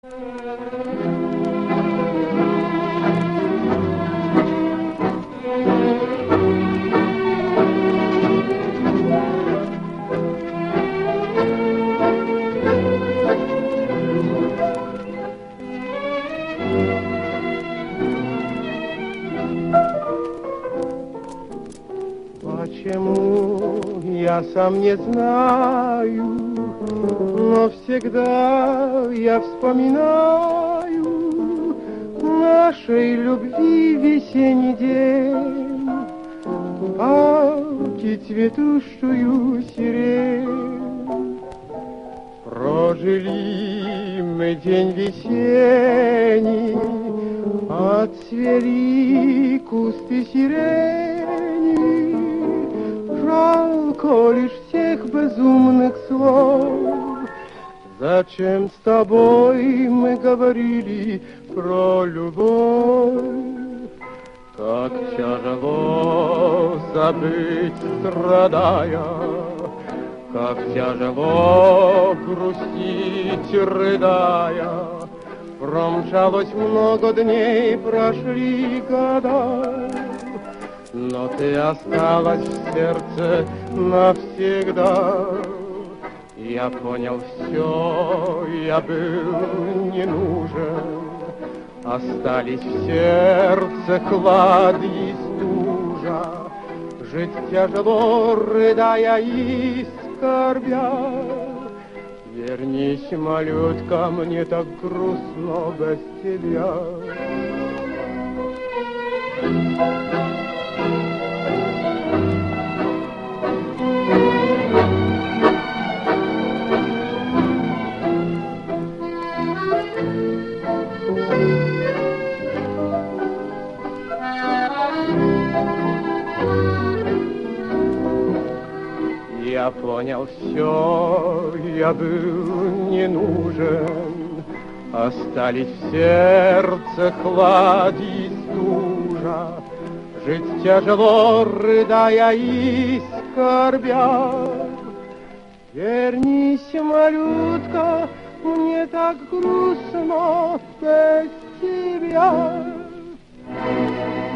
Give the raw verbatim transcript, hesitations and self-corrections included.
Почему, я сам не знаю, но всегда я вспоминаю нашей любви весенний день, палки цветущую сирень. Прожили мы день весенний, отцвели кусты сирени. Жалко лишь всех безумных слов. Зачем с тобой мы говорили про любовь? Как тяжело забыть, страдая, как тяжело грустить, рыдая. Промчалось много дней, прошли года, но ты осталась в сердце навсегда. Я понял все, я был не нужен. Остались в сердце клад и стужа. Жить тяжело, рыдая и скорбя. Вернись, малютка, мне так грустно без тебя. Я понял все, я был не нужен. Остались в сердце хлад и стужа. Жить тяжело, рыдая и скорбя. Вернись, малютка, мне так грустно без тебя.